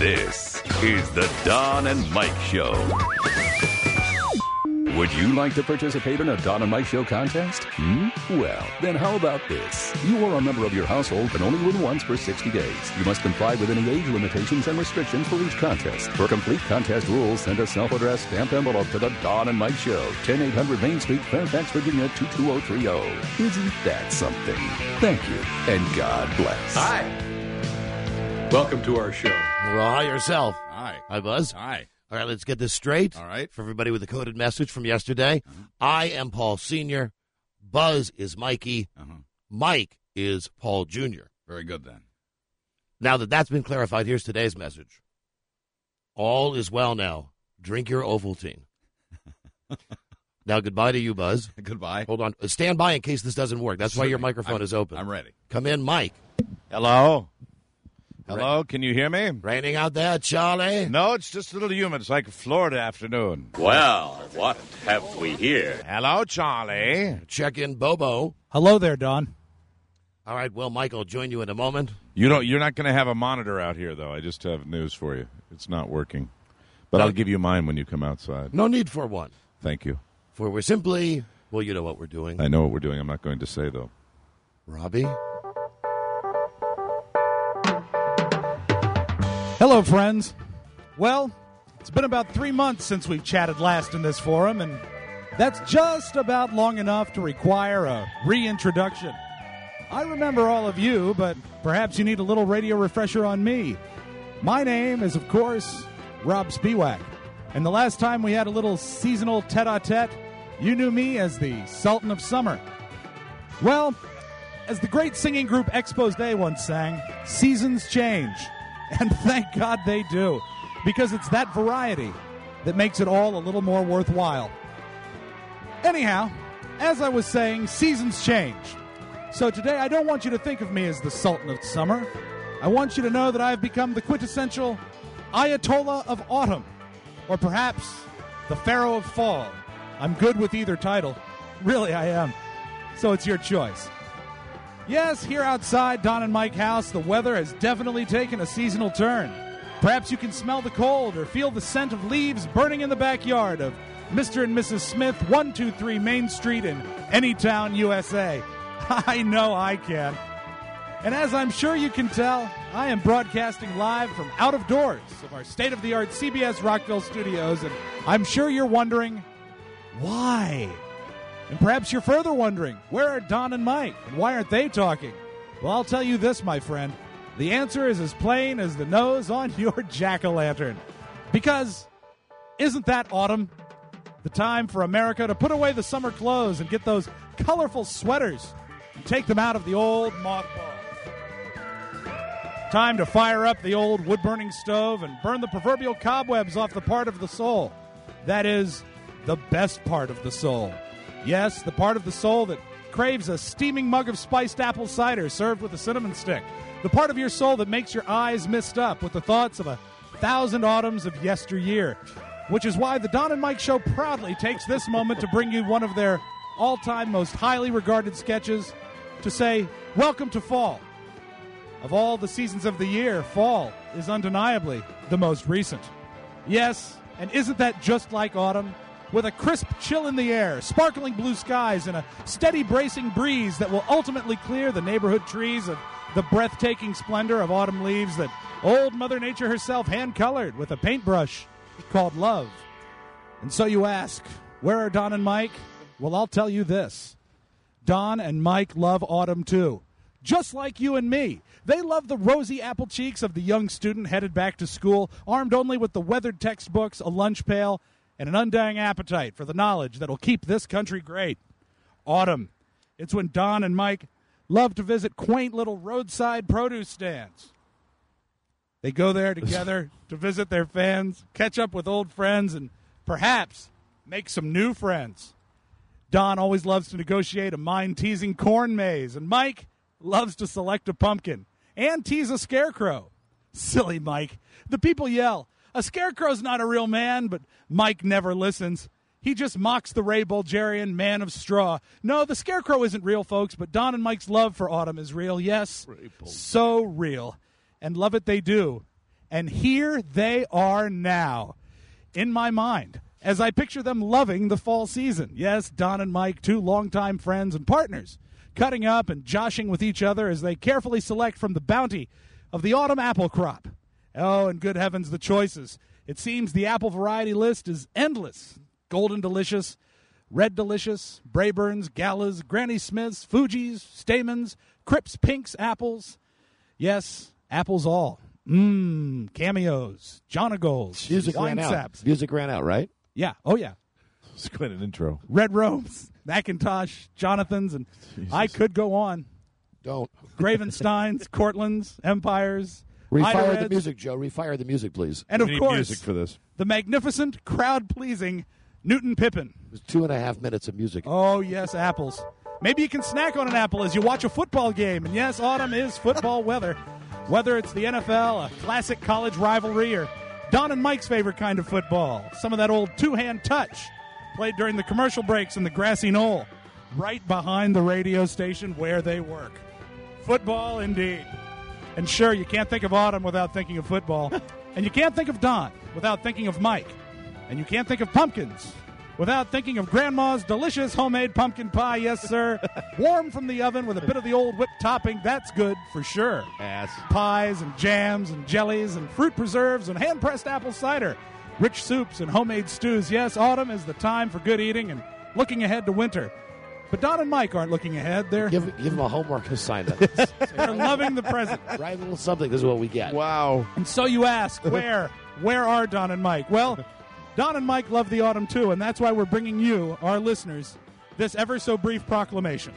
This is the Don and Mike Show. Would you like to participate in a Don and Mike Show contest? Well, then how about this? You are a member of your household but only win once for 60 days. You must comply with any age limitations and restrictions for each contest. For complete contest rules, send a self-addressed stamped envelope to the Don and Mike Show, 10800 Main Street, Fairfax, Virginia, 22030. Isn't that something? Thank you, and God bless. Hi. Welcome to our show. Well, hi yourself. Hi. Hi, Buzz. Hi. All right, let's get this straight. All right. For everybody with the coded message from yesterday, I am Paul Sr., Buzz is Mikey, Mike is Paul Jr. Very good, then. Now that that's been clarified, here's today's message. All is well now. Drink your Ovaltine. Now, goodbye to you, Buzz. Goodbye. Hold on. Stand by in case this doesn't work. That's why your microphone is open. I'm ready. Come in, Mike. Hello? Hello, can you hear me? Raining out there, Charlie? No, it's just a little humid. It's like a Florida afternoon. Well, what have we here? Hello, Charlie. Check in, Bobo. Hello there, Don. All right, well, Mike will join you in a moment. You're not going to have a monitor out here, though. I just have news for you. It's not working. But I'll give you mine when you come outside. No need for one. Thank you. For we're simply, well, you know what we're doing. I know what we're doing. I'm not going to say, though. Robbie? Hello, friends. Well, it's been about 3 months since we chatted last in this forum, and that's just about long enough to require a reintroduction. I remember all of you, but perhaps you need a little radio refresher on me. My name is, of course, Rob Spiewak, and the last time we had a little seasonal tete-a-tete, you knew me as the Sultan of Summer. Well, as the great singing group Expose Day once sang, seasons change. And thank God they do, because it's that variety that makes it all a little more worthwhile. Anyhow, as I was saying, seasons change. So today I don't want you to think of me as the Sultan of Summer. I want you to know that I've become the quintessential Ayatollah of Autumn, or perhaps the Pharaoh of Fall. I'm good with either title. Really, I am. So it's your choice. Yes, here outside Don and Mike House, the weather has definitely taken a seasonal turn. Perhaps you can smell the cold or feel the scent of leaves burning in the backyard of Mr. and Mrs. Smith, 123 Main Street in Anytown, USA. I know I can. And as I'm sure you can tell, I am broadcasting live from out of doors of our state-of-the-art CBS Rockville studios, and I'm sure you're wondering, why? And perhaps you're further wondering, where are Don and Mike, and why aren't they talking? Well, I'll tell you this, my friend. The answer is as plain as the nose on your jack-o'-lantern. Because isn't that autumn? The time for America to put away the summer clothes and get those colorful sweaters and take them out of the old mothballs. Time to fire up the old wood-burning stove and burn the proverbial cobwebs off the part of the soul. That is, the best part of the soul. Yes, the part of the soul that craves a steaming mug of spiced apple cider served with a cinnamon stick. The part of your soul that makes your eyes mist up with the thoughts of 1,000 autumns of yesteryear. Which is why the Don and Mike Show proudly takes this moment to bring you one of their all-time most highly regarded sketches to say, welcome to fall. Of all the seasons of the year, fall is undeniably the most recent. Yes, and isn't that just like autumn? With a crisp chill in the air, sparkling blue skies, and a steady bracing breeze that will ultimately clear the neighborhood trees of the breathtaking splendor of autumn leaves that old Mother Nature herself hand-colored with a paintbrush called love. And so you ask, where are Don and Mike? Well, I'll tell you this. Don and Mike love autumn too. Just like you and me. They love the rosy apple cheeks of the young student headed back to school, armed only with the weathered textbooks, a lunch pail, and an undying appetite for the knowledge that will keep this country great. Autumn. It's when Don and Mike love to visit quaint little roadside produce stands. They go there together to visit their fans, catch up with old friends, and perhaps make some new friends. Don always loves to negotiate a mind-teasing corn maze, and Mike loves to select a pumpkin and tease a scarecrow. Silly Mike. The people yell, a scarecrow's not a real man, but Mike never listens. He just mocks the Ray Bulgarian man of straw. No, the scarecrow isn't real, folks, but Don and Mike's love for autumn is real. Yes, so real. And love it they do. And here they are now, in my mind, as I picture them loving the fall season. Yes, Don and Mike, two longtime friends and partners, cutting up and joshing with each other as they carefully select from the bounty of the autumn apple crop. Oh, and good heavens, the choices. It seems the apple variety list is endless. Golden Delicious, Red Delicious, Braeburns, Galas, Granny Smiths, Fuji's, Stamens, Cripps Pinks apples. Yes, apples all. Cameos, Jonagols, Music Wine ran out. Saps. Music ran out, right? Yeah, oh yeah. It's quite an intro. Red Rose, Macintosh, Jonathans, and Jesus. I could go on. Don't. Gravensteins, Cortlands, Empires. Refire Ida the Reds, music, Joe. Refire the music, please. and of We need course, music for this. the magnificent, crowd-pleasing Newton Pippin. It was 2.5 minutes of music. Oh, yes, apples. Maybe you can snack on an apple as you watch a football game. And yes, autumn is football weather. Whether it's the NFL, a classic college rivalry, or Don and Mike's favorite kind of football. Some of that old two-hand touch played during the commercial breaks in the grassy knoll, right behind the radio station where they work. Football indeed. And sure, you can't think of autumn without thinking of football. And you can't think of Don without thinking of Mike. And you can't think of pumpkins without thinking of Grandma's delicious homemade pumpkin pie. Yes, sir. Warm from the oven with a bit of the old whipped topping. That's good for sure. Ass. Pies and jams and jellies and fruit preserves and hand-pressed apple cider. Rich soups and homemade stews. Yes, autumn is the time for good eating and looking ahead to winter. But Don and Mike aren't looking ahead. They're Give them a homework assignment. they're loving the present. Write a little something. This is what we get. Wow. And so you ask, where are Don and Mike? Well, Don and Mike love the autumn too, and that's why we're bringing you, our listeners, this ever-so-brief proclamation.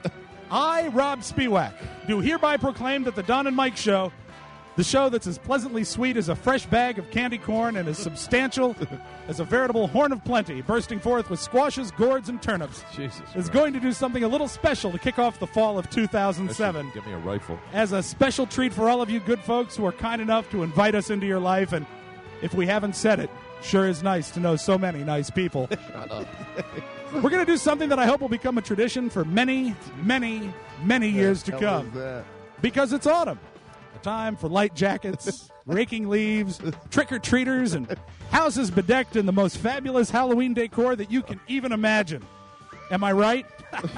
I, Rob Spiewak, do hereby proclaim that the Don and Mike Show, the show that's as pleasantly sweet as a fresh bag of candy corn and as substantial as a veritable horn of plenty, bursting forth with squashes, gourds, and turnips, Jesus is Christ. going to do something a little special to kick off the fall of 2007. Give me a rifle. As a special treat for all of you good folks who are kind enough to invite us into your life. And if we haven't said it, sure is nice to know so many nice people. Shut up. We're going to do something that I hope will become a tradition for many, many, many years to come. Because it's autumn. A time for light jackets, raking leaves, trick-or-treaters, and houses bedecked in the most fabulous Halloween decor that you can even imagine. Am I right?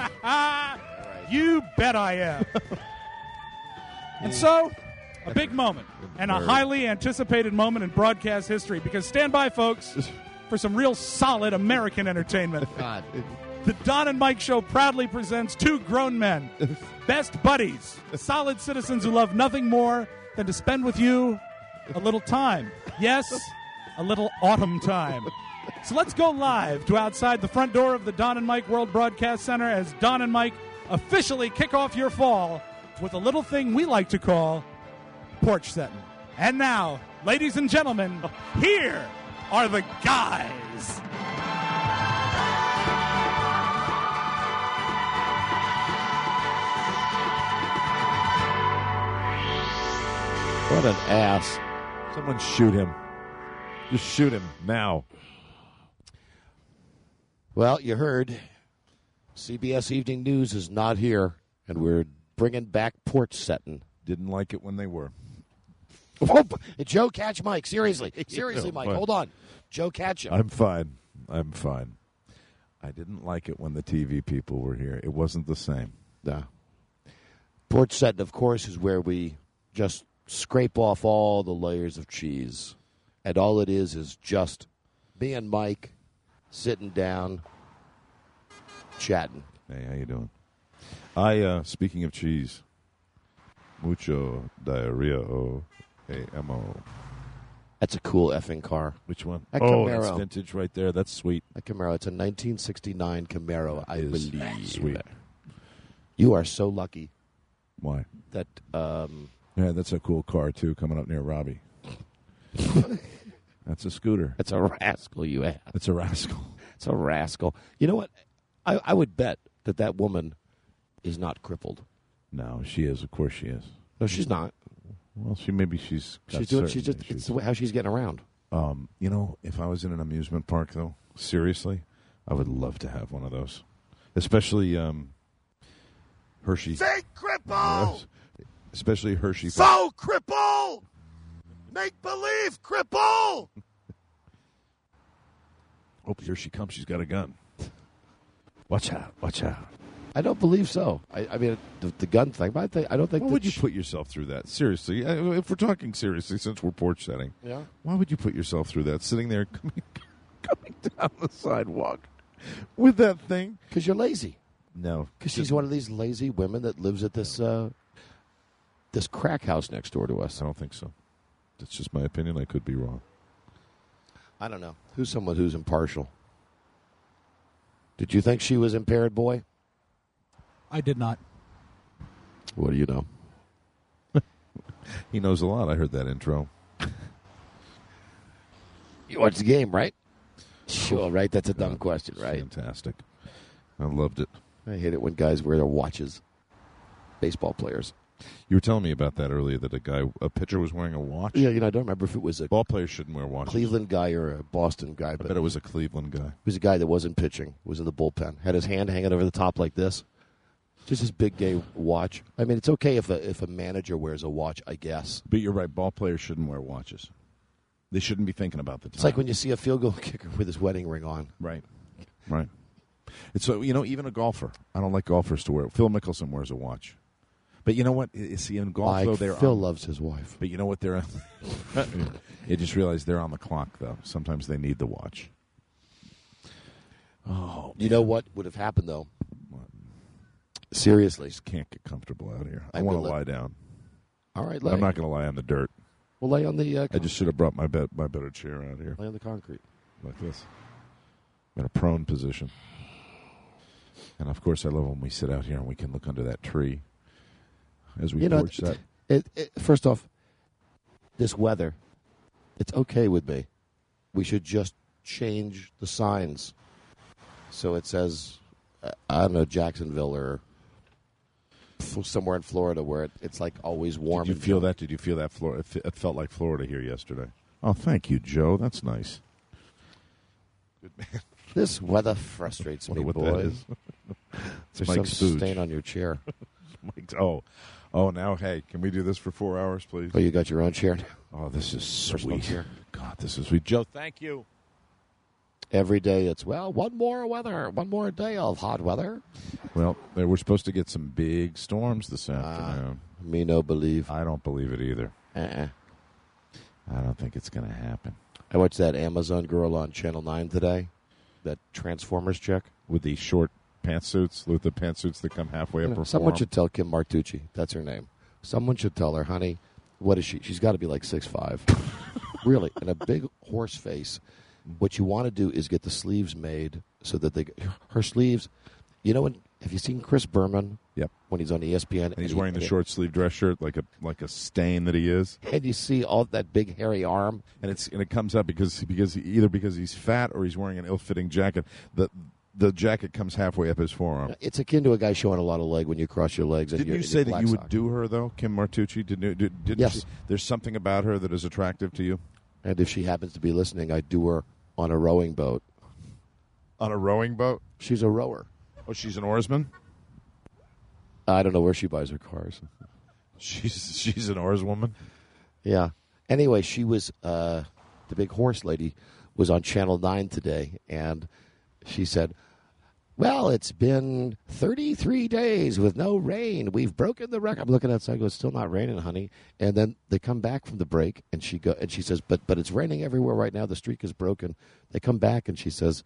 You bet I am. And so, a big moment, and a highly anticipated moment in broadcast history, because stand by, folks, for some real solid American entertainment. God. The Don and Mike Show proudly presents two grown men, best buddies, solid citizens who love nothing more than to spend with you a little time. Yes, a little autumn time. So let's go live to outside the front door of the Don and Mike World Broadcast Center as Don and Mike officially kick off your fall with a little thing we like to call porch setting. And now, ladies and gentlemen, here are the guys. What an ass. Someone shoot him. Just shoot him now. Well, you heard. CBS Evening News is not here, and we're bringing back porch setting. Didn't like it when they were. Oh, Joe, catch Mike. Seriously. Seriously, Mike. Fine. Hold on. Joe, catch him. I'm fine. I didn't like it when the TV people were here. It wasn't the same. No. Porch setting, of course, is where we just scrape off all the layers of cheese. And all it is just me and Mike sitting down, chatting. Hey, how you doing? I, speaking of cheese, mucho diarrhea, A-M-O. That's a cool effing car. Which one? That Oh, Camaro. that's vintage right there. That's sweet. A Camaro. It's a 1969 Camaro, I It is believe. sweet. You are so lucky Why? that Yeah, that's a cool car, too, coming up near Robbie. That's a scooter. it's a rascal you have. It's a rascal. It's a rascal. You know what? I would bet that woman is not crippled. No, she is. Of course she is. No, she's not. Well, she's got She's doing. certain She's just. issues. It's the way, how she's getting around. You know, if I was in an amusement park, though, seriously, I would love to have one of those. Especially Hershey. Say cripple! Especially Hershey. So cripple! Make believe, cripple! Oh, here she comes. She's got a gun. Watch out. Watch out. I don't believe so. I mean, the gun thing, but I don't think Why would you put yourself through that? Seriously. If we're talking seriously, since we're porch setting, Yeah. why would you put yourself through that? Sitting there coming down the sidewalk with that thing? Because you're lazy. No. Because she's one of these lazy women that lives at this this crack house next door to us. I don't think so. That's just my opinion. I could be wrong. I don't know. Who's someone who's impartial? Did you think she was impaired, boy? I did not. What do you know? He knows a lot. I heard that intro. You watched the game, right? Sure, right? That's a dumb question, right? Fantastic. I loved it. I hate it when guys wear their watches. Baseball players. You were telling me about that earlier, that a pitcher was wearing a watch? Yeah, I don't remember if it was a Ball players shouldn't wear watches. Cleveland guy or a Boston guy. I But bet it was a Cleveland guy. it was a guy that wasn't pitching, was in the bullpen. Had his hand hanging over the top like this. Just his big gay watch. I mean, it's okay if a manager wears a watch, I guess. But you're right. Ball players shouldn't wear watches. They shouldn't be thinking about the time. It's like when you see a field goal kicker with his wedding ring on. Right. Right. It's so, even a golfer. I don't like golfers to wear it. Phil Mickelson wears a watch. But you know what? See, in golf, though, Phil loves his wife. But you know what? They're you just realize they're on the clock, though. Sometimes they need the watch. Oh, you know what would have happened, though? Seriously. I just can't get comfortable out here. I I'm want to gonna lie down. All right, I'm not going to lie on the dirt. We'll lay on the... I just should have brought my better chair out here. lay on the concrete. Like this. I'm in a prone position. And, of course, I love when we sit out here and we can look under that tree as we porch that. First off, this weather, it's okay with me. We should just change the signs so it says, I don't know, Jacksonville or somewhere in Florida where it's like always warm. Did you feel that? Did you feel that? It felt like Florida here yesterday. Oh, thank you, Joe. That's nice. Good man. This weather frustrates me, what boy. that is. There's Mike's some Spooge. stain on your chair. Oh, now, hey, can we do this for 4 hours, please? Oh, you got your own chair? Oh, this is Personal sweet. chair. God, this is sweet. Joe, thank you. Every day it's, one more day of hot weather. Well, we're supposed to get some big storms this afternoon. Me no believe. I don't believe it either. Uh-uh. I don't think it's going to happen. I watched that Amazon girl on Channel 9 today, that Transformers chick. With the short pantsuits, with the pantsuits that come halfway up her Someone forearm. should tell Kim Martucci. That's her name. Someone should tell her, honey, what is she? She's got to be like 6'5". Really, and a big horse face. What you want to do is get the sleeves made so that her sleeves, have you seen Chris Berman? Yep. When he's on ESPN. And he's wearing the short sleeve dress shirt like a stain that he is. And you see all that big hairy arm. And it comes up because he's fat or he's wearing an ill-fitting jacket. The jacket comes halfway up his forearm. It's akin to a guy showing a lot of leg when you cross your legs. Didn't you say that you would do her, though, Kim Martucci? Didn't yes. There's something about her that is attractive to you? And if she happens to be listening, I'd do her on a rowing boat. On a rowing boat? She's a rower. Oh, she's an oarsman? I don't know where she buys her cars. She's an oarswoman? Yeah. Anyway, she was, the big horse lady was on Channel 9 today, and she said, well, it's been 33 days with no rain. We've broken the record. I'm looking outside and go, it's still not raining, honey. And then they come back from the break, and she says, but it's raining everywhere right now. The streak is broken. They come back, and she says,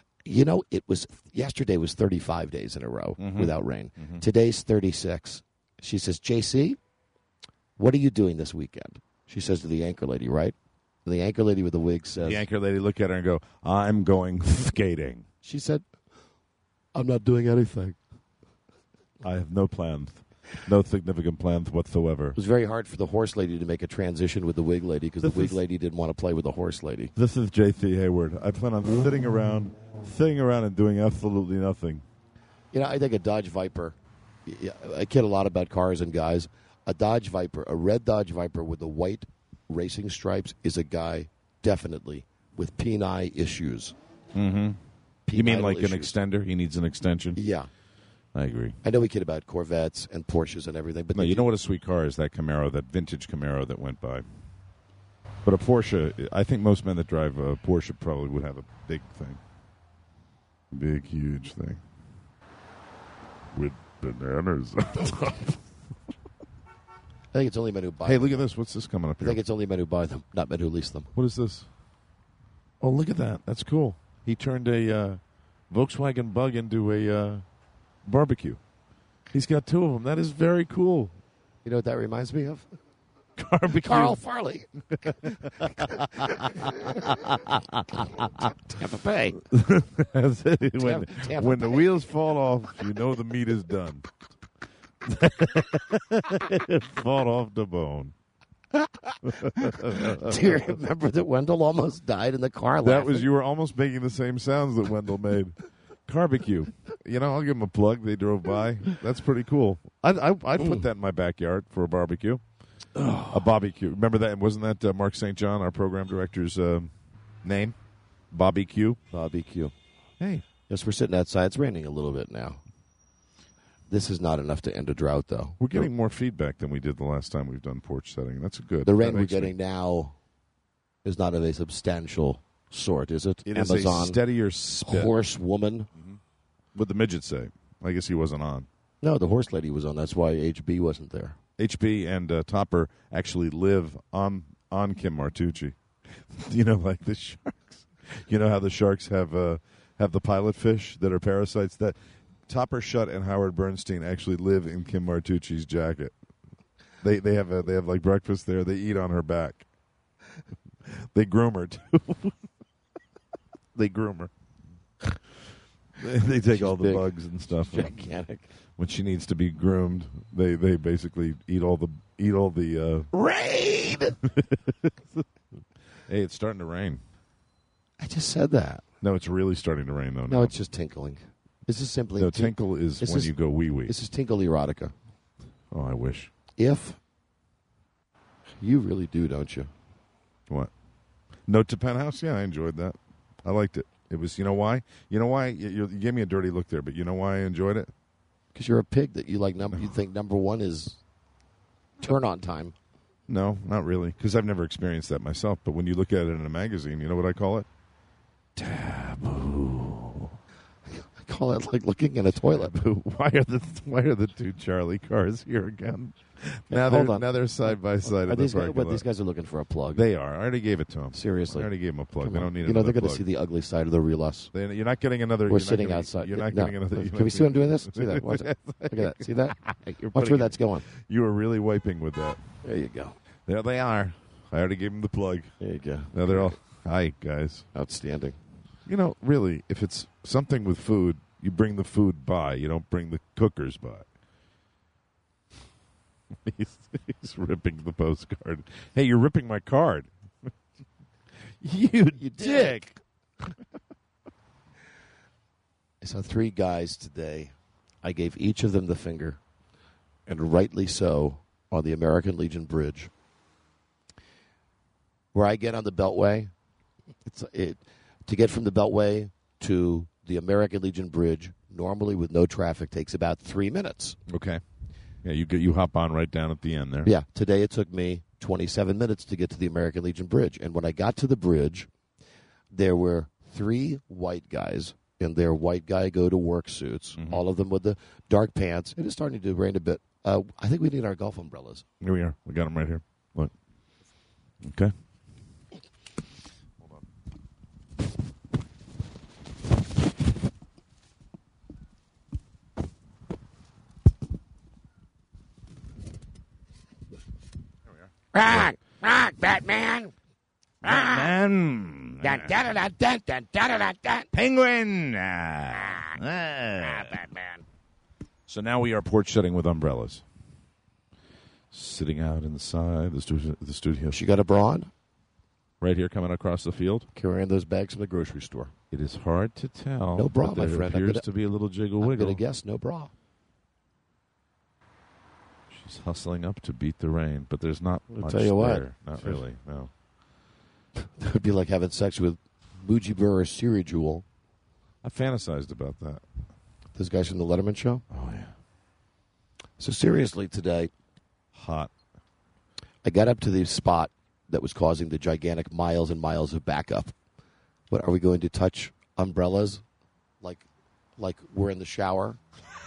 yesterday was 35 days in a row without rain. Mm-hmm. Today's 36. She says, JC, what are you doing this weekend? She says to the anchor lady, right? And the anchor lady with the wig says... The anchor lady look at her and go, I'm going skating. She said, I'm not doing anything. I have no plans. No significant plans whatsoever. It was very hard for the horse lady to make a transition with the wig lady because the wig lady didn't want to play with the horse lady. This is J.C. Hayward. I plan on sitting around and doing absolutely nothing. I think a Dodge Viper, I kid a lot about cars and guys. A Dodge Viper, a red Dodge Viper with the white racing stripes is a guy definitely with penile issues. Mm-hmm. You mean like issues. an extender? He needs an extension? Yeah. I agree. I know we kid about Corvettes and Porsches and everything. But no, you know what a sweet car is, that Camaro, that vintage Camaro that went by. But a Porsche, I think most men that drive a Porsche probably would have a big thing. Big, huge thing. With bananas on top. I think it's only men who buy Hey, them. look at this. What's this coming up I here? think it's only men who buy them, not men who lease them. What is this? Oh, look at that. That's cool. He turned a Volkswagen Bug into a barbecue. He's got two of them. That is very cool. You know what that reminds me of? Barbecue. Carl Farley. Tampa Bay. when the wheels fall off, you know the meat is done. It fall off the bone. Do you remember that Wendell almost died in the car laughing? You were almost making the same sounds that Wendell made. Barbecue. You know, I'll give them a plug. They drove by. That's pretty cool. I'd put that in my backyard for a barbecue. A barbecue. Remember that? Wasn't that Mark St. John, our program director's name? Bobby Q. Bobby Q. Hey. Yes, we're sitting outside. It's raining a little bit now. This is not enough to end a drought, though. We're getting more feedback than we did the last time we've done porch setting. That's good. The rain we're getting now is not of a substantial sort, is it? It Amazon, is a steadier spit. Horse woman. Mm-hmm. What'd the midget say? I guess he wasn't on. No, the horse lady was on. That's why HB wasn't there. HB and Topper actually live on Kim Martucci. You know, like the sharks. You know how the sharks have the pilot fish that are parasites? That Topper Shutt and Howard Bernstein actually live in Kim Martucci's jacket. They have like breakfast there. They eat on her back. They groom her too. They groom her. They take all the big. bugs and stuff. Gigantic. When she needs to be groomed, they basically eat all the rain. Hey, it's starting to rain. I just said that. No, it's really starting to rain though. No, it's just tinkling. This is simply no tinkle is when you go wee wee. This is tinkle erotica. Oh, I wish. If you really do, don't you? What? Note to Penthouse? Yeah, I enjoyed that. I liked it. It was, you know why? You know why? You gave me a dirty look there, but you know why I enjoyed it? Because you're a pig that you like. You think number one is turn on time. No, not really. Because I've never experienced that myself. But when you look at it in a magazine, you know what I call it? Taboo. I call it like looking in a toilet. Why are the two Charlie cars here again? Now they're side by side. These guys are looking for a plug. They are. I already gave it to them. Seriously, I already gave them a plug. They don't need. They're going to see the ugly side of the real us. You're not getting another. We're sitting outside. You're not getting another. Can we see what I'm doing? This. See that? Watch it. Look at that. See that? Watch where that's going. You are really wiping with that. There you go. There they are. I already gave them the plug. There you go. Now they're all. Hi guys. Outstanding. You know, really, if it's something with food, you bring the food by. You don't bring the cookers by. He's ripping the postcard. Hey, you're ripping my card. you dick. I saw 3 guys today. I gave each of them the finger, and rightly so, on the American Legion Bridge. Where I get on the Beltway, to get from the Beltway to the American Legion Bridge, normally with no traffic, takes about 3 minutes. Okay. Yeah, you hop on right down at the end there. Yeah, today it took me 27 minutes to get to the American Legion Bridge. And when I got to the bridge, there were 3 white guys in their white guy go-to-work suits, all of them with the dark pants. It is starting to rain a bit. I think we need our golf umbrellas. Here we are. We got them right here. Look. Okay. Hold on. Rock, Batman. Batman. Penguin. Batman. So now we are porch setting with umbrellas. Sitting out inside the studio. She got a bra on? Right here coming across the field. Carrying those bags from the grocery store. It is hard to tell. No bra, but my there friend. appears to be a little jiggle I'm wiggle. going to guess no bra. She's hustling up to beat the rain, but there's not I'll much tell you what. there. Not really, no. That would be like having sex with Mujiber or Siri Jewel. I fantasized about that. Those guys from the Letterman show? Oh, yeah. So seriously today, Hot. I got up to the spot that was causing the gigantic miles and miles of backup. What, are we going to touch umbrellas like we're in the shower?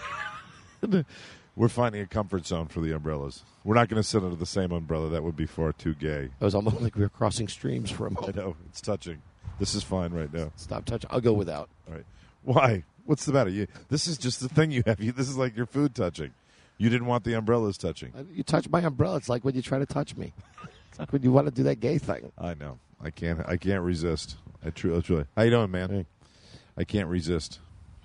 We're finding a comfort zone for the umbrellas. We're not going to sit under the same umbrella. That would be far too gay. It was almost like we were crossing streams for a I moment. know. It's touching. This is fine right now. Stop touching. I'll go without. All right. Why? What's the matter? This is just the thing you have. This is like your food touching. You didn't want the umbrellas touching. You touch my umbrella. It's like when you try to touch me. It's like when you want to do that gay thing. I know. I can't resist. I truly. How you doing, man? Hey. I can't resist.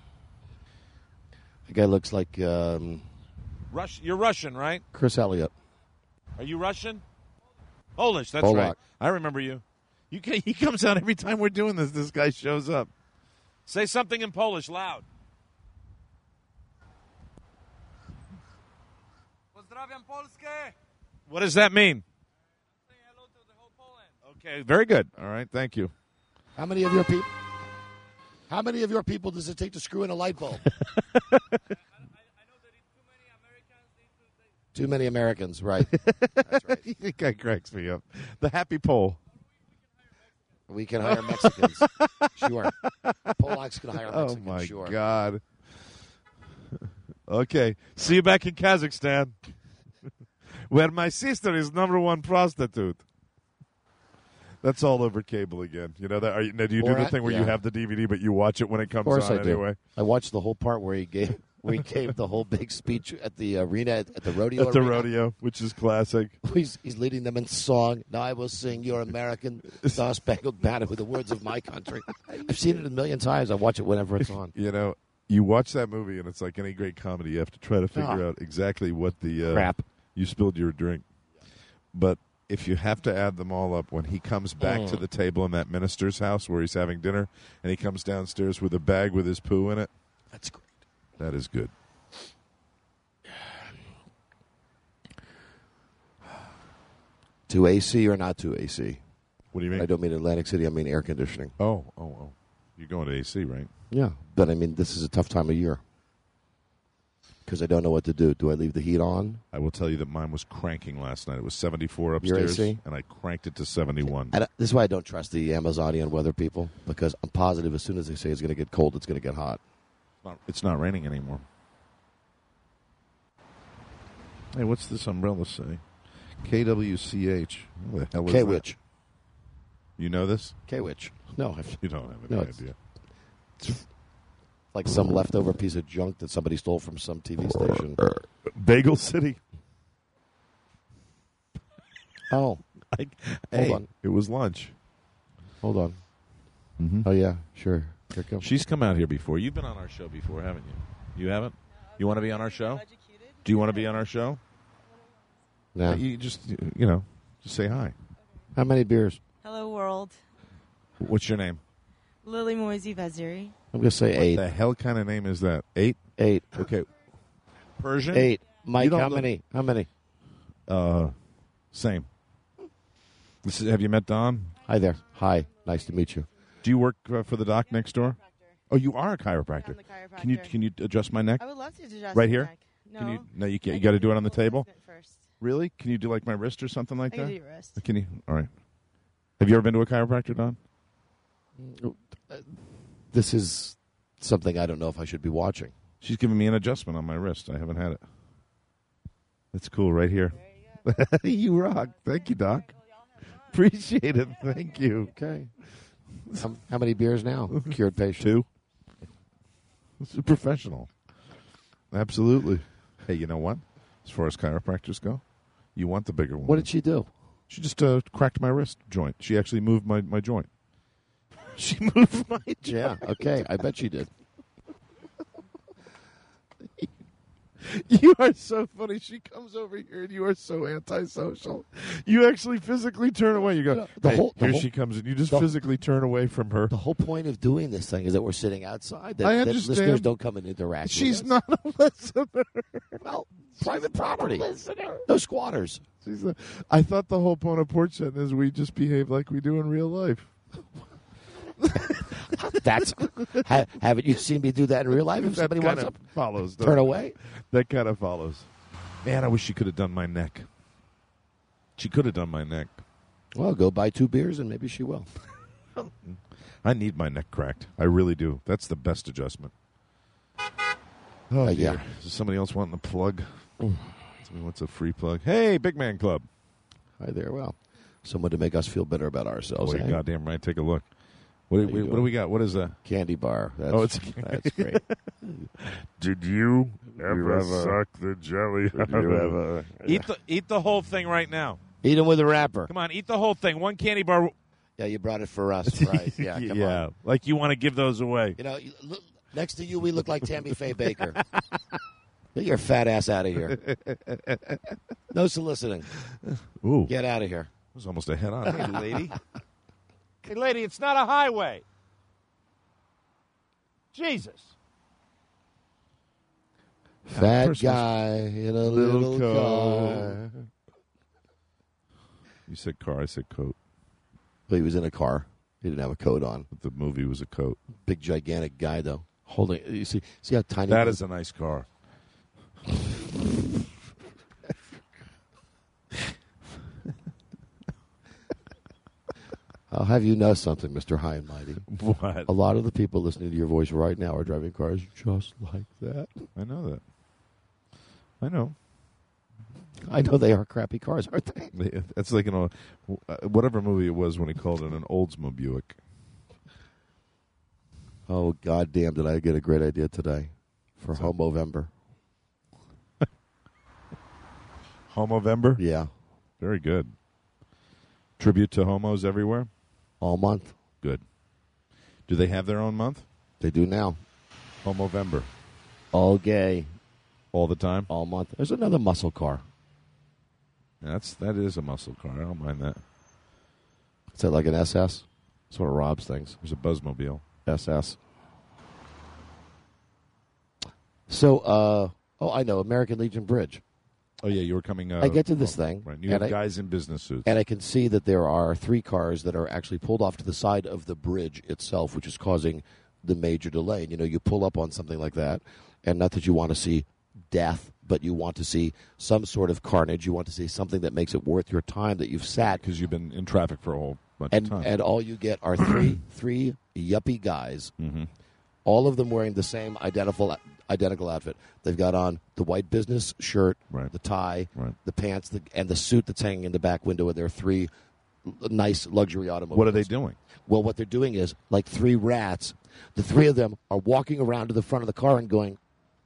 The guy looks like You're Russian, right? Chris Elliott. Are you Russian? Polish. That's Polak. right. I remember you. He comes out every time we're doing this. This guy shows up. Say something in Polish, loud. Pozdrawiam Polskę. What does that mean? Say hello to the whole Poland. Okay, very good. All right, thank you. How many of your people? How many of your people does it take to screw in a light bulb? I know that too many Americans. Too many Americans, right? That's right. That guy cracks me up. The happy Pole. We can hire Mexicans. Sure. Polacks can hire Oh Mexicans. my sure. God. Okay, see you back in Kazakhstan, where my sister is #1 prostitute. That's all over cable again. You know that? Do you do the thing where you have the DVD, but you watch it when it comes Of course on I do. anyway? I watched the whole part where he gave the whole big speech at the arena at the rodeo. At the arena. rodeo, which is classic. He's leading them in song. Now I will sing "Your American Star Spangled Banner" with the words of my country. I've seen it a million times. I watch it whenever it's on. You know, you watch that movie, and it's like any great comedy. You have to try to figure out exactly what the Crap. You spilled your drink, but if you have to add them all up, when he comes back to the table in that minister's house where he's having dinner, and he comes downstairs with a bag with his poo in it, That's great. that is good. To AC or not to AC? What do you mean? I don't mean Atlantic City. I mean air conditioning. Oh. You're going to AC, right? Yeah, but I mean this is a tough time of year because I don't know what to do. Do I leave the heat on? I will tell you that mine was cranking last night. It was 74 Your upstairs, AC? and I cranked it to 71. This is why I don't trust the Amazonian weather people because I'm positive as soon as they say it's going to get cold, it's going to get hot. It's not raining anymore. Hey, what's this umbrella say? KWCH. What the hell is that? K-Witch. You know this? K-Witch. No, You don't have No, any it's- idea. it's like some leftover piece of junk that somebody stole from some TV station. Bagel City. Oh, Hey, on. it was lunch. hold on. Mm-hmm. Oh, yeah, sure. Here it comes. She's come out here before. You've been on our show before, haven't you? You haven't? You want to be on our show? Do you want to be on our show? No. You just say hi. How many beers? Hello, world. What's your name? Lily Moisey Veziri. I'm going to say 8. The hell kind of name is that? 8? 8. Okay. Persian? 8. Mike, You don't how look- many? How many? Same. Have you met Don? Hi there. Hi. Nice to meet you. Do you work for the doc next door? Oh, you are a chiropractor. I'm the chiropractor. Can you adjust my neck? I would love to adjust Right your here? neck. No. Can you? No, you can't. You got to do it on the table. First. Really? Can you do like my wrist or something like I that? can do your wrist. Can you? All right. Have you ever been to a chiropractor, Don? This is something I don't know if I should be watching. She's giving me an adjustment on my wrist. I haven't had it. That's cool, right here. You rock. Thank you, Doc. Appreciate it. Thank you. Okay. How many beers now? Cured patient. 2. This is professional. Absolutely. Hey, you know what? As far as chiropractors go, you want the bigger one. What did she do? She just cracked my wrist joint. She actually moved my joint. She moved my joint. Yeah, okay. I bet she did. You are so funny. She comes over here and you are so antisocial. You actually physically turn away. You go, here she comes, and you just physically turn away from her. The whole point of doing this thing is that we're sitting outside. That, I that understand. listeners don't come and interact She's with us. not a listener. Well, private property. No squatters. I thought the whole point of Porch Setting is we just behave like we do in real life. That's haven't you seen me do that in real life? If somebody wants to follows. turn away, That kind of follows. Man, I wish she could have done my neck. She could have done my neck. Well, go buy 2 beers and maybe she will. I need my neck cracked. I really do. That's the best adjustment. Oh, yeah. dear. Is somebody else wanting a plug? Somebody wants a free plug. Hey, Big Man Club. Hi there. Well, someone to make us feel better about ourselves. Oh, eh? you're goddamn right. Take a look. What do we got? What is that? Candy bar. That's That's great. Did you ever suck the jelly? Eat the whole thing right now. Eat them with a wrapper. Come on, eat the whole thing. One candy bar. Yeah, you brought it for us, right? Yeah, come on. Like you want to give those away. You know, next to you, we look like Tammy Faye Baker. Get your fat ass out of here. No soliciting. Ooh, Get out of here. that was almost a head on. Hey, lady. Hey, lady, it's not a highway. Jesus. Fat Christmas. guy in a little car. You said car. I said coat. But he was in a car. He didn't have a coat on. But the movie was a coat. Big, gigantic guy, though. Holding. You see how tiny That is a nice car. I'll have you know something, Mr. High and Mighty. What? A lot of the people listening to your voice right now are driving cars just like that. I know that. I know. I know they are crappy cars, aren't they? That's like whatever movie it was when he called it an Oldsmobile Buick. Oh, goddamn, did I get a great idea today for Homovember. Homovember? Yeah, Very good. Tribute to homos everywhere? all month. Good. Do they have their own month? They do now. Homovember. All gay, All the time? all month. There's another muscle car. That is a muscle car. I don't mind that. Is that like an SS? Sort of Rob's things. There's a Buzzmobile. SS. So, I know, American Legion Bridge. Oh, yeah, you were coming... I get to this thing. Right. You have guys in business suits. And I can see that there are 3 cars that are actually pulled off to the side of the bridge itself, which is causing the major delay. And, you pull up on something like that, and not that you want to see death, but you want to see some sort of carnage. You want to see something that makes it worth your time that you've sat. Because you've been in traffic for a whole bunch of time. And all you get are three yuppie guys, all of them wearing the same identical outfit. They've got on the white business shirt, Right. the tie, Right. the pants, and the suit that's hanging in the back window of their 3 nice luxury automobiles. What are they doing? Well, what they're doing is, like 3 rats, the 3 of them are walking around to the front of the car and going,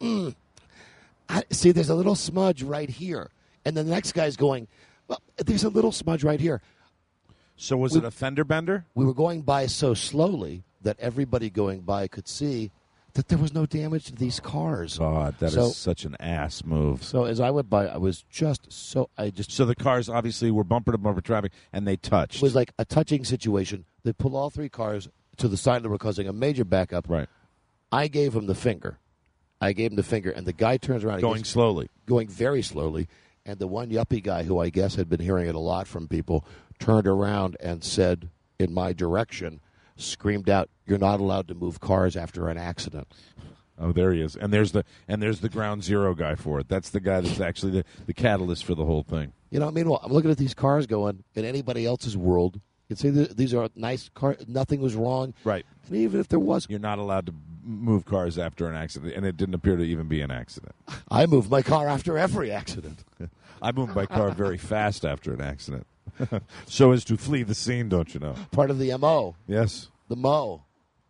see, there's a little smudge right here. And then the next guy's going, well, there's a little smudge right here. So was it a fender bender? We were going by so slowly that everybody going by could see that there was no damage to these cars. God, that is such an ass move. So as I went by, I was just so... So the cars obviously were bumper to bumper traffic, and they touched. It was like a touching situation. They pull all 3 cars to the side that were causing a major backup. Right. I gave him the finger. And the guy turns around. Going slowly. Going very slowly. And the one yuppie guy, who I guess had been hearing it a lot from people, turned around and said, in my direction, screamed out, "You're not allowed to move cars after an accident." Oh, there he is. And there's the ground zero guy for it. That's the guy that's actually the catalyst for the whole thing. Meanwhile, I'm looking at these cars going, in anybody else's world, you'd say these are nice cars, nothing was wrong. Right. And even if there was... You're not allowed to move cars after an accident, and it didn't appear to even be an accident. I moved my car after every accident. I moved my car very fast after an accident. So as to flee the scene, don't you know? Part of the MO. Yes. The Mo.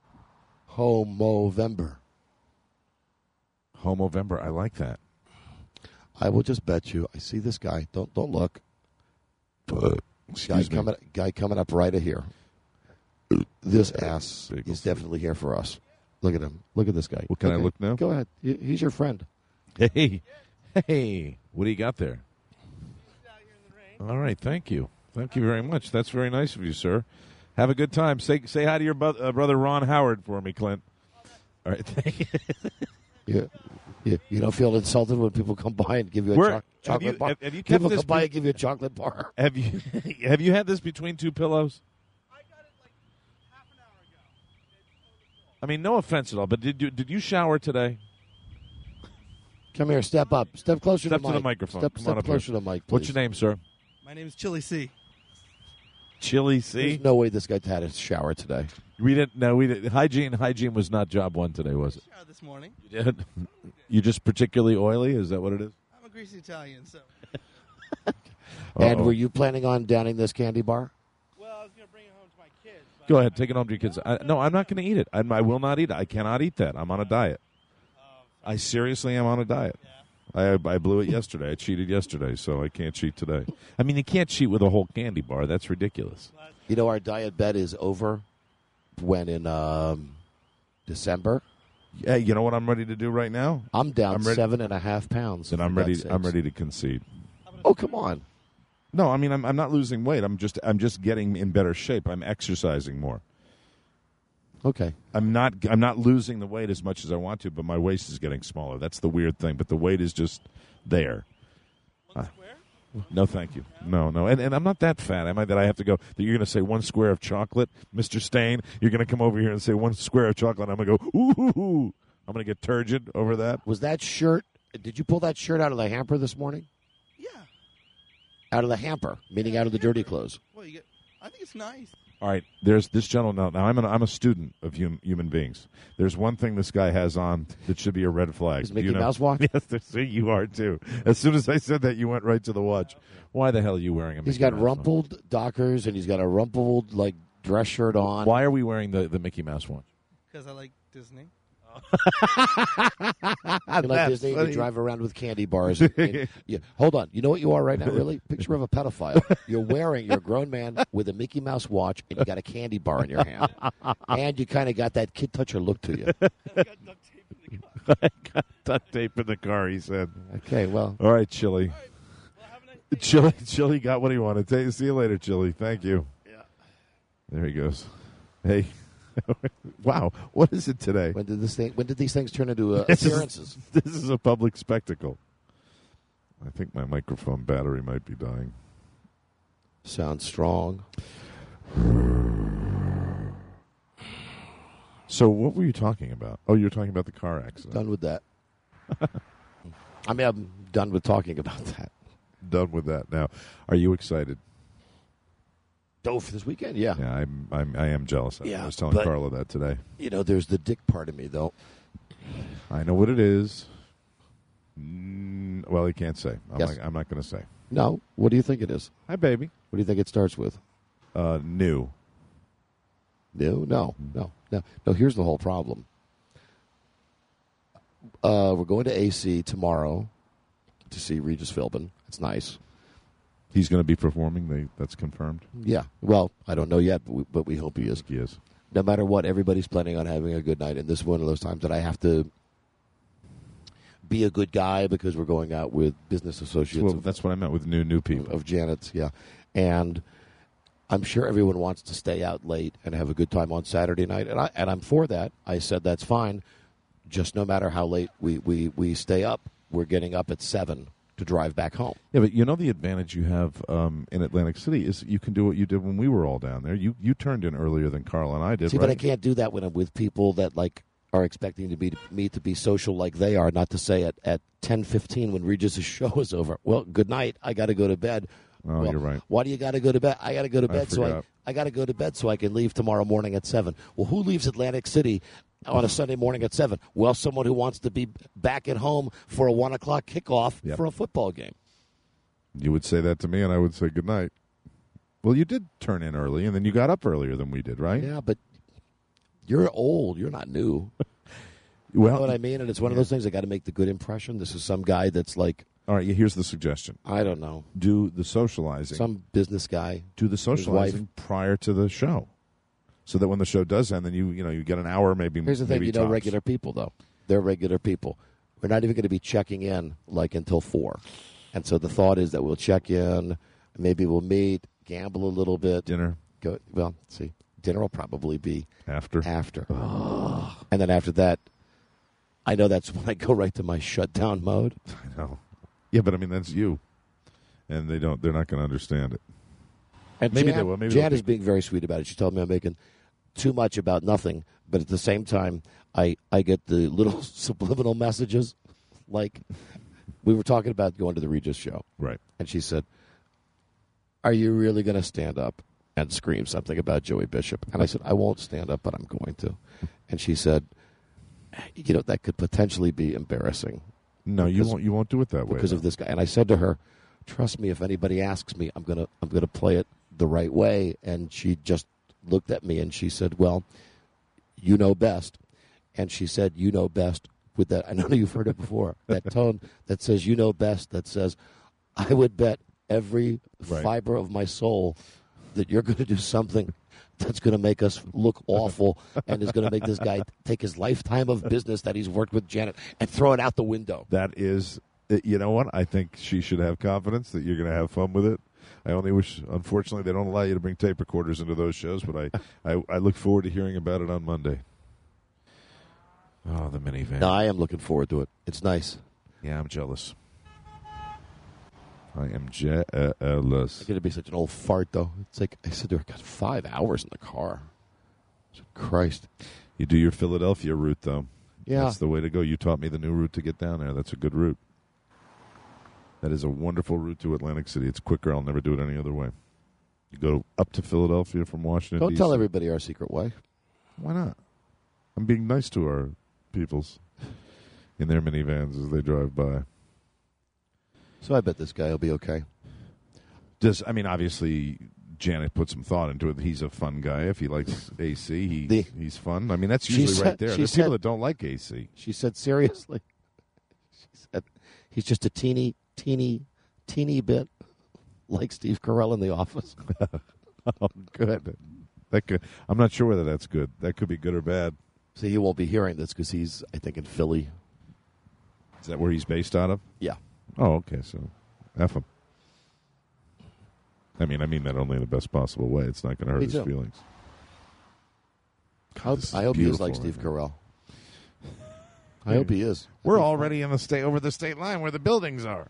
Homovember. Homovember. I like that. I will just bet you. I see this guy. Don't look. Excuse me. Guy coming up right here. This ass Bagels. is definitely here for us. Look at him. Look at this guy. Well, can I Okay, look now? Go ahead. He's your friend. Hey. What do you got there? All right. Thank you. Thank you very much. That's very nice of you, sir. Have a good time. Say hi to your brother Ron Howard for me, Clint. All right. Thank you. You don't feel insulted when people come by and give you a chocolate bar? Have you kept People this come by and give you a chocolate bar. Have you had this between 2 pillows? I got it like half an hour ago. It's totally full. I mean, no offense at all, but did you shower today? Come here. Step up. Step closer Step to to the the microphone. Step Come on up closer here. to the mic, please. What's your name, sir? My name is Chili C. Chili, see? There's no way this guy had a shower today. We didn't. No, we didn't. Hygiene was not job one today, was it? Showered this morning. You did. You just particularly oily? Is that what it is? I'm a greasy Italian, so. And were you planning on downing this candy bar? Well, I was going to bring it home to my kids. But Go ahead, take it home to your kids. No, I'm not going to eat it. I will not eat it. I cannot eat that. I'm on a diet. I seriously am on a diet. I blew it yesterday. I cheated yesterday, so I can't cheat today. I mean, you can't cheat with a whole candy bar. That's ridiculous. You know, our diet bet is over when in December. Hey, you know what I'm ready to do right now? I'm down I'm ready- 7.5 pounds. And I'm for ready. God's I'm sakes. ready to concede. Oh, come on. No, I mean I'm not losing weight. I'm just getting in better shape. I'm exercising more. Okay. I'm not losing the weight as much as I want to, but my waist is getting smaller. That's the weird thing. But the weight is just there. No, thank you. No. And I'm not that fat, am I, that I have to go, that you're going to say 1 square of chocolate, Mr. Stain? You're going to come over here and say 1 square of chocolate, and I'm going to go, ooh. I'm going to get turgid over that. Was that shirt, did you pull that shirt out of the hamper this morning? Yeah. Out of the hamper, meaning out of the dirty clothes. Well, I think it's nice. All right, there's this gentleman. Now I'm a student of human beings. There's one thing this guy has on that should be a red flag. His Mickey You know? Mouse watch? Yes, you are too. As soon as I said that, you went right to the watch. Why the hell are you wearing a Mickey He's got Mouse watch? rumpled Dockers, and he's got a rumpled, dress shirt on. Why are we wearing the Mickey Mouse watch? Because I like Disney. You like Disney? You drive around with candy bars. Hold on. You know what you are right now, really? Picture of a pedophile. You're a grown man with a Mickey Mouse watch, and you got a candy bar in your hand. And you kind of got that kid toucher look to you. I got duct tape in the car, he said. Okay, well. All right, Chili. Chili got what he wanted. See you later, Chili. Thank you. Yeah. There he goes. Hey. Wow, what is it today? When did these things turn into appearances? This is a public spectacle. I think my microphone battery might be dying. Sounds strong. So what were you talking about? Oh, you were talking about the car accident. Done with that. I mean, I'm done with talking about that. Done with that. Now, are you excited? Oh, for this weekend, yeah. Yeah, I am jealous. Yeah, I was telling but- Carla that today. You know, there's the dick part of me, though. I know what it is. Well, he can't say. I'm not going to say. No, what do you think it is? Hi, baby. What do you think it starts with? New. New? No. Here's the whole problem. We're going to AC tomorrow to see Regis Philbin. It's nice. He's going to be performing. That's confirmed. Yeah. Well, I don't know yet, but we hope he is. He is. No matter what, everybody's planning on having a good night, and this is one of those times that I have to be a good guy because we're going out with business associates. Well, that's what I meant with new people. Of Janet's, yeah. And I'm sure everyone wants to stay out late and have a good time on Saturday night, and I'm for that. I said that's fine. Just no matter how late we stay up, we're getting up at 7 to drive back home. Yeah, but you know the advantage you have in Atlantic City is you can do what you did when we were all down there. You turned in earlier than Carl and I did. See, right? but I can't do that when I'm with people that are expecting me to be social like they are. Not to say at 10:15 when Regis' show is over. Well, good night. I got to go to bed. Oh, Well, you're right. Why do you got to go to bed? I got to go to bed forgot. I got to go to bed so I can leave tomorrow morning at 7. Well, who leaves Atlantic City on a Sunday morning at 7? Well, someone who wants to be back at home for a 1 o'clock kickoff Yep. for a football game. You would say that to me, and I would say good night. Well, you did turn in early, and then you got up earlier than we did, right? Yeah, but you're old. You're not new. Well, You know what I mean? And it's one of those things. I got to make the good impression. This is some guy that's like, all right. Here's the suggestion: I don't know, do the socializing. some business guy. Do the socializing prior to the show, so that when the show does end, then you get an hour, maybe. Here's the thing. maybe You know, tops. regular people though. They're regular people. We're not even going to be checking in until 4. And so the thought is that we'll check in, maybe we'll meet, gamble a little bit. Dinner Dinner will probably be after. And then after that, I know that's when I go right to my shutdown mode. I know. Yeah, but I mean that's you, and they're not going to understand it. And Maybe Jan, they will. Maybe Jan they'll is being very sweet about it. She told me I'm making too much about nothing, but at the same time, I get the little subliminal messages. Like, we were talking about going to the Regis show. Right. And she said, "Are you really going to stand up and scream something about Joey Bishop. And I said, I won't stand up, but I'm going to. And she said, that could potentially be embarrassing. No, you won't do it that way. Because of this guy. And I said to her, trust me, if anybody asks me, I'm gonna play it the right way. And she just looked at me and she said, well, you know best. And she said, you know best with that. I know you've heard it before. That tone that says, you know best, that says, I would bet every fiber of my soul that you're going to do something that's going to make us look awful and is going to make this guy take his lifetime of business that he's worked with Janet and throw it out the window. That is, you know what? I think she should have confidence that you're going to have fun with it. I only wish, unfortunately, they don't allow you to bring tape recorders into those shows, but I look forward to hearing about it on Monday. Oh, the minivan. No, I am looking forward to it. It's nice. Yeah, I'm jealous. I am jealous. I'm going to be such an old fart, though. It's like, I said to her, I got 5 hours in the car. Christ. You do your Philadelphia route, though. Yeah. That's the way to go. You taught me the new route to get down there. That's a good route. That is a wonderful route to Atlantic City. It's quicker. I'll never do it any other way. You go up to Philadelphia from Washington, Don't D.C. tell everybody our secret way. Why not? I'm being nice to our peoples in their minivans as they drive by. So I bet this guy will be okay. Obviously, Janet put some thought into it. He's a fun guy. If he likes AC, he's fun. I mean, that's usually right there. There's people that don't like AC. She said, seriously? She said, he's just a teeny bit like Steve Carell in The Office. Oh, good. I'm not sure whether that's good. That could be good or bad. See, he won't be hearing this because he's, I think, in Philly. Is that where he's based out of? Yeah. Oh, okay. So, F him. I mean that only in the best possible way. It's not going to hurt his feelings. I hope he is like Steve Carell. I hope he is. We're already in the state over the state line where the buildings are.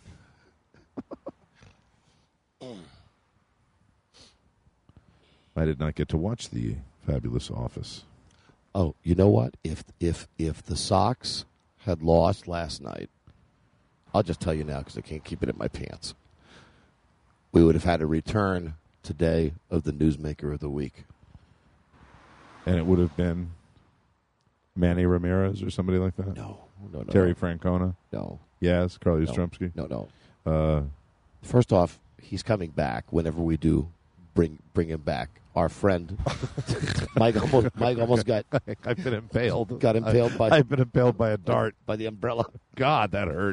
I did not get to watch the fabulous Office. Oh, you know what? If the Sox had lost last night, I'll just tell you now because I can't keep it in my pants. We would have had a return today of the Newsmaker of the Week. And it would have been Manny Ramirez or somebody like that? No. Terry Francona? No. Yes, Carly Yastrzemski? No. First off, he's coming back whenever we do bring him back. Our friend Mike almost got. I've been impaled. Got impaled by. I've been impaled by a dart by the umbrella. God, that hurt.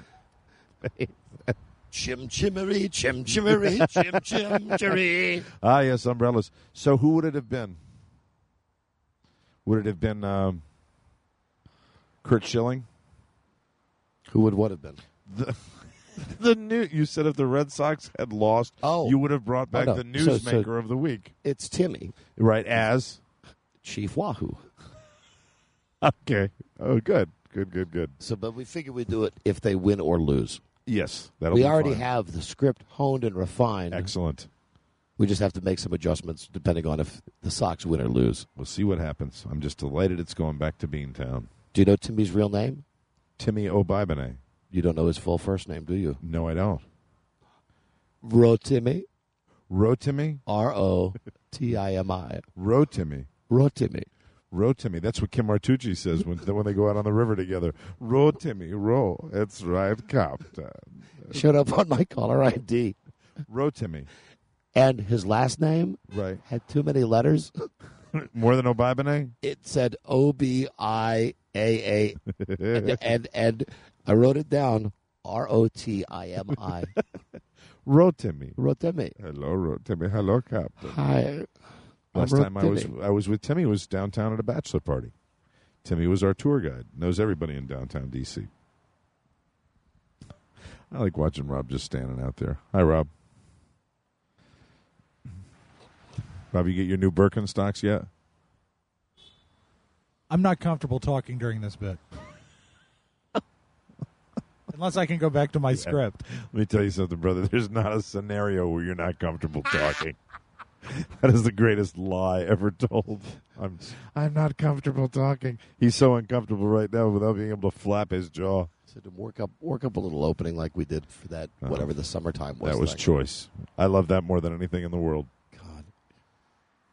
Chim chimmery, chim chimmery, chim chimmery. Ah, yes, umbrellas. So who would it have been? Would it have been Curt Schilling? Who would what have been? The new. You said if the Red Sox had lost, you would have brought back the Newsmaker of the Week. It's Timmy, right? As Chief Wahoo. Okay. Oh, good. So, but we figured we'd do it if they win or lose. Yes, we already have the script honed and refined. Excellent. We just have to make some adjustments depending on if the Sox win or lose. We'll see what happens. I'm just delighted it's going back to Beantown. Do you know Timmy's real name? Timmy O'Bibonay. You don't know his full first name, do you? No, I don't. Rotimi. Rotimi? R-O-T-I-M-I. Rotimi. Rotimi. Rotimi. That's what Kim Martucci says when they go out on the river together. Rotimi, row. It's right, Captain. Showed up on my caller ID. Rotimi. And his last name had too many letters. More than O'Bibonay? It said O-B-I-A-A. and I wrote it down. R-O-T-I-M-I. Rotimi. Rotimi. Hello, Rotimi. Hello, Captain. Hi. Last time I was with Timmy was downtown at a bachelor party. Timmy was our tour guide. Knows everybody in downtown D.C. I like watching Rob just standing out there. Hi, Rob. Rob, you get your new Birkenstocks yet? I'm not comfortable talking during this bit. Unless I can go back to my script. Let me tell you something, brother. There's not a scenario where you're not comfortable talking. That is the greatest lie ever told. I'm not comfortable talking. He's so uncomfortable right now without being able to flap his jaw. So to work up a little opening like we did for that whatever the summertime was. That was choice. I love that more than anything in the world. God.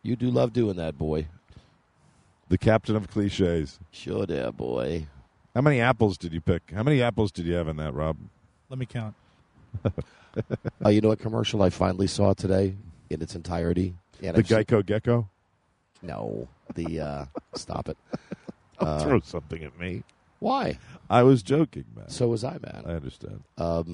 You do love doing that, boy. The captain of cliches. Sure there, boy. How many apples did you pick? How many apples did you have in that, Rob? Let me count. Oh, you know what commercial I finally saw today in its entirety? The Geico Gecko? No. The, stop it. Don't throw something at me. Why? I was joking, man. So was I, man. I understand.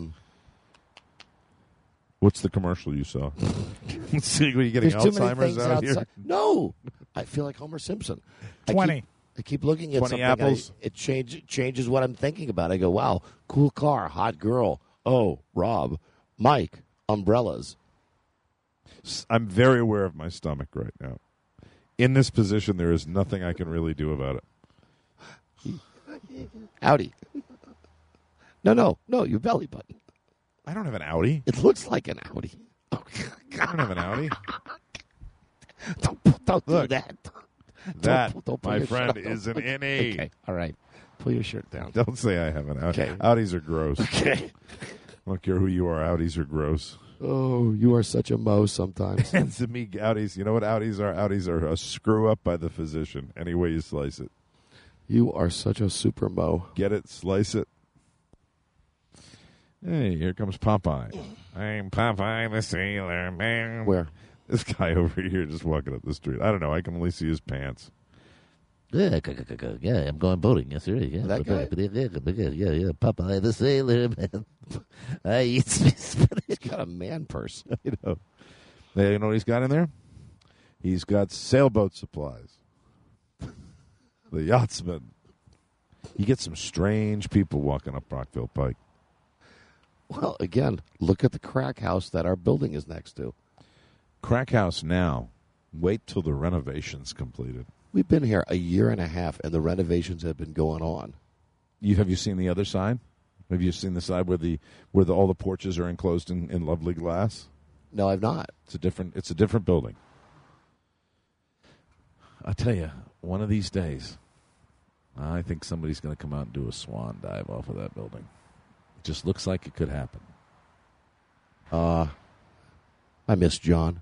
What's the commercial you saw? See, are you getting There's too many Alzheimer's things out here? outside. No. I feel like Homer Simpson. 20. I keep looking at 20 something. apples? It changes what I'm thinking about. I go, wow, cool car, hot girl. Oh, Rob, Mike, umbrellas. I'm very aware of my stomach right now. In this position, there is nothing I can really do about it. Audi. No, your belly button. I don't have an Audi. It looks like an Audi. Oh, I don't have an Audi. Don't do Look, that. That, Don't pull my your friend, shirt down. is an innie. Okay, all right. Pull your shirt down. Don't say I have an Audi. Okay. Audis are gross. Okay. I don't care who you are. Audis are gross. Oh, you are such a mo sometimes. And to me, Audis, you know what Audis are? Audis are a screw up by the physician, any way you slice it. You are such a super mo. Get it? Slice it. Hey, here comes Popeye. I'm Popeye the Sailor Man. Where? This guy over here just walking up the street. I don't know. I can only see his pants. Yeah, I'm going boating. Yes, sir. Yeah, That guy? Yeah. Popeye the Sailor Man. I eat spinach. He's got a man purse. You know. Hey, you know what he's got in there? He's got sailboat supplies. The yachtsman. You get some strange people walking up Rockville Pike. Well, again, look at the crack house that our building is next to. Crack house now. Wait till the renovation's completed. We've been here a year and a half, and the renovations have been going on. Have you seen the other side? Have you seen the side where all the porches are enclosed in lovely glass? No, I've not. It's a different building. I tell you, one of these days, I think somebody's going to come out and do a swan dive off of that building. It just looks like it could happen. I miss John.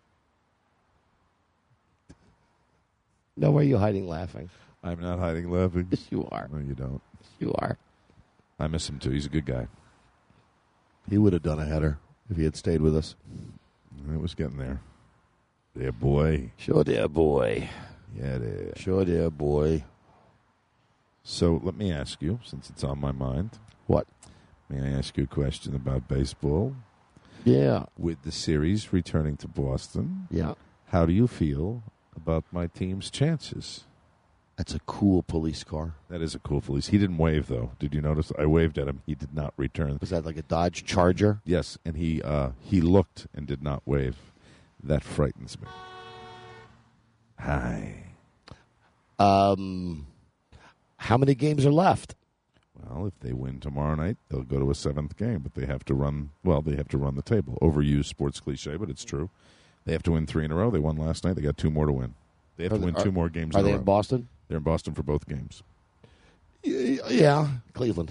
No, why are you hiding laughing? I'm not hiding laughing. Yes, you are. No, you don't. You are. I miss him too. He's a good guy. He would have done a header if he had stayed with us. It was getting there. Yeah, boy. Sure, dear boy. Yeah, it is. Sure, dear boy. So let me ask you, since it's on my mind. What? May I ask you a question about baseball? Yeah. With the series returning to Boston, Yeah. how do you feel about my team's chances? That's a cool police car. That is a cool police. He didn't wave, though. Did you notice? I waved at him. He did not return. Was that like a Dodge Charger? Yes, and he looked and did not wave. That frightens me. Hi. How many games are left? Well, if they win tomorrow night, they'll go to a seventh game, but they have to run the table. Overused sports cliche, but it's true. They have to win 3 in a row. They won last night. They got 2 more to win. They have to win 2 more games in a row. Are they in Boston? They're in Boston for both games. Yeah. Cleveland.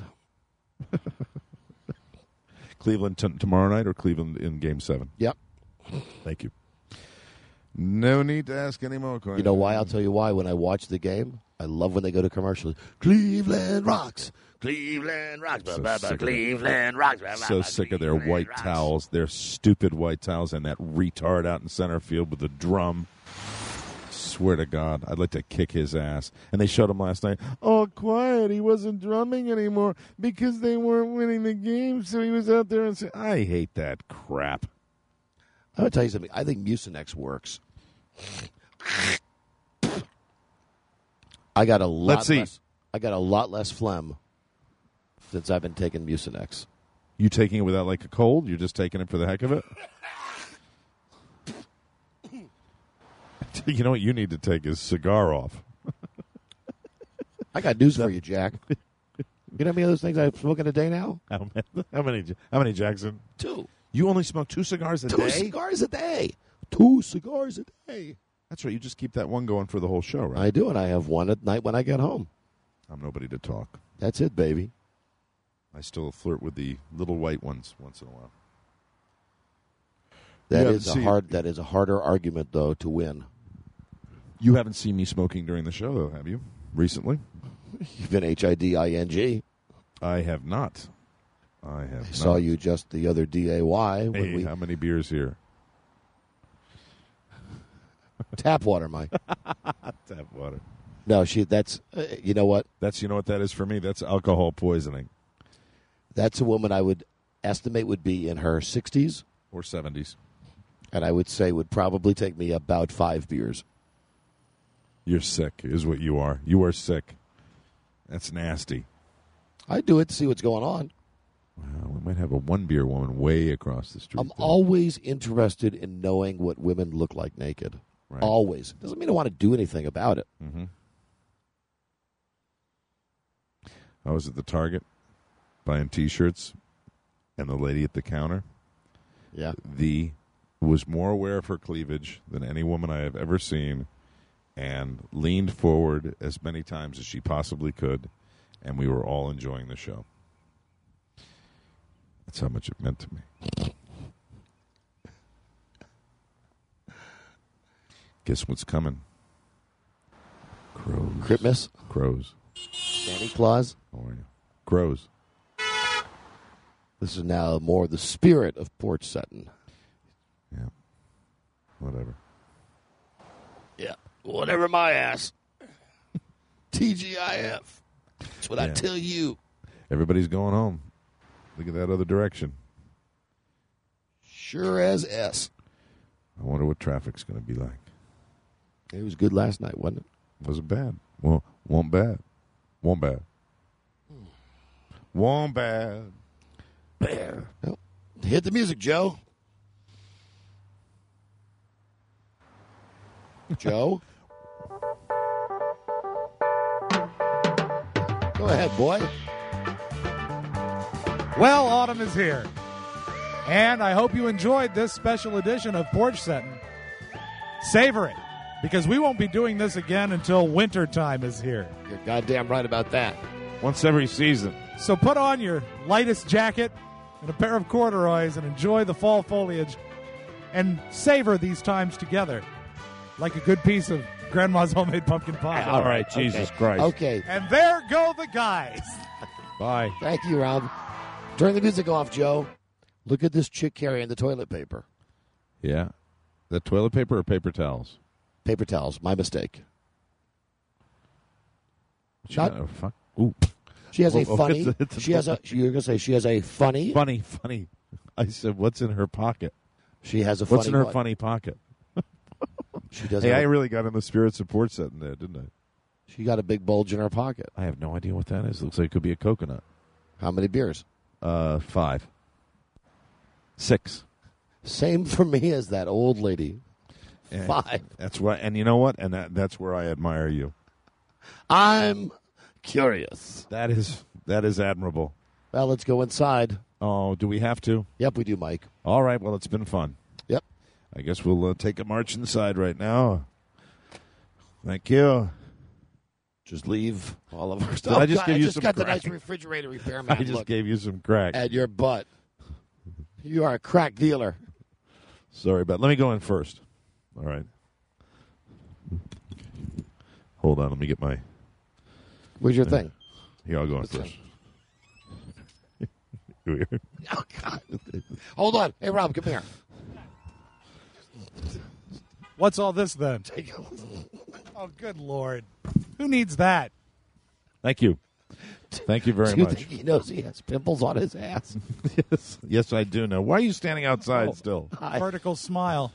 Cleveland tomorrow night or Cleveland in Game 7? Yep. Thank you. No need to ask any more questions. You know why? I'll tell you why. When I watch the game, I love when they go to commercials. Cleveland rocks. Cleveland rocks. So Blah, blah, sick of Cleveland rocks. Blah, blah, So blah, sick of their Cleveland white rocks. towels, their stupid white towels, and that retard out in center field with the drum. Swear to God, I'd like to kick his ass. And they showed him last night. Oh, quiet. He wasn't drumming anymore because they weren't winning the game, so he was out there and said, I hate that crap. I'm going to tell you something. I think Mucinex works. I got a lot Let's see. less. I got a lot less phlegm since I've been taking Mucinex. You taking it without like a cold? You're just taking it for the heck of it? You know what you need to take is cigar off. I got news for you, Jack. You know how many of those things I've smoked a day now? How many, Jackson? 2. You only smoke 2 cigars a 2 day? cigars a day. 2 cigars a day. That's right. You just keep that one going for the whole show, right? I do, and I have one at night when I get home. I'm nobody to talk. That's it, baby. I still flirt with the little white ones once in a while. That Yeah, is see- That is a harder argument, though, to win. You haven't seen me smoking during the show, though, have you? Recently? You've been HIDING. I have not. I saw you just the other DAY. Hey, how many beers here? Tap water, Mike. Tap water. No, that's, you know what? You know what that is for me? That's alcohol poisoning. That's a woman I would estimate would be in her 60s. Or 70s. And I would say would probably take me about 5 beers. You're sick, is what you are. You are sick. That's nasty. I do it to see what's going on. Wow, we might have a one-beer woman way across the street. I'm always interested in knowing what women look like naked. Right. Always. Doesn't mean I want to do anything about it. Mm-hmm. I was at the Target buying T-shirts, and the lady at the counter was more aware of her cleavage than any woman I have ever seen, and leaned forward as many times as she possibly could, and we were all enjoying the show. That's how much it meant to me. Guess what's coming? Crows. Christmas? Crows. Santa Claus? How are you? Crows. This is now more the spirit of porch setting. Yeah. Whatever. Yeah. Whatever my ass. TGIF. That's what I tell you. Everybody's going home. Look at that other direction. Sure as S. I wonder what traffic's going to be like. It was good last night, wasn't it? Wasn't bad. Well, won't bad. Won't bad. Won't bad. Bear. Well, hit the music, Joe. Joe? Go ahead, boy. Well, autumn is here. And I hope you enjoyed this special edition of Porch Setting. Savor it, because we won't be doing this again until winter time is here. You're goddamn right about that. Once every season. So put on your lightest jacket and a pair of corduroys and enjoy the fall foliage and savor these times together like a good piece of Grandma's homemade pumpkin pie. All right, Jesus Christ. Okay. And there go the guys. Bye. Thank you, Rob. Turn the music off, Joe. Look at this chick carrying the toilet paper. Yeah. The toilet paper or paper towels? Paper towels. My mistake. Fuck. Ooh. She has a Oh, funny. it's a- She has a. You're gonna say she has a funny. Funny. I said, what's in her pocket? She has a funny. What's in her butt. funny pocket? She does. Hey, have I a- really got in the spirit support setting there, didn't I? She got a big bulge in her pocket. I have no idea what that is. Looks like it could be a coconut. How many beers? 5. 6. Same for me as that old lady. And 5. That's right. And you know what? And that's where I admire you. I'm curious. That is admirable. Well, let's go inside. Oh, do we have to? Yep, we do, Mike. All right. Well, it's been fun. Yep. I guess we'll take a march inside right now. Thank you. Just leave all of our Did stuff. I just give you some got the crack? nice refrigerator repairman I just look gave you some crack. at your butt. You are a crack dealer. Sorry about. Let me go in first. All right. Hold on. Let me get my. Where's your thing? Here, I'll go in first. Weird. Oh, God. Hold on. Hey, Rob, come here. What's all this then? Oh, good Lord. Who needs that? Thank you. Thank you very Do you much. think he knows he has pimples on his ass? Yes, I do know. Why are you standing outside still? Vertical smile.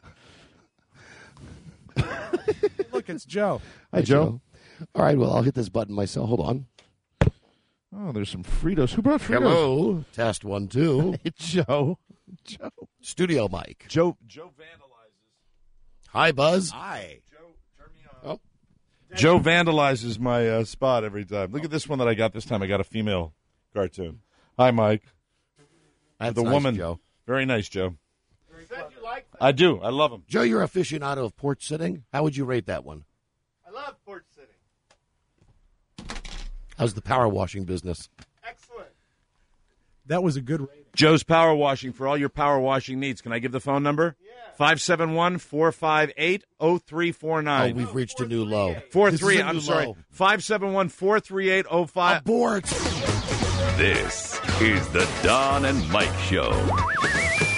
Look, it's Joe. Hi, Joe. All right, well, I'll hit this button myself. Hold on. Oh, there's some Fritos. Who brought Fritos? Hello. Test 1, 2. Hey, Joe. Studio mic. Joe vandalizes. Hi, Buzz. Hi. Joe, turn me on. Oh. Joe vandalizes my spot every time. Look at this one that I got this time. I got a female cartoon. Hi, Mike. That's The nice, woman. Joe. Very nice, Joe. Said you like that. I do. I love him. Joe, you're an aficionado of porch sitting. How would you rate that one? I love porch sitting. How's the power washing business? Excellent. That was a good rating. Joe's Power Washing for all your power washing needs. Can I give the phone number? Yeah. 571-458-0349. Oh, we've reached a new low. 43, I'm sorry. 571-438-05. Abort. This is the Don and Mike Show.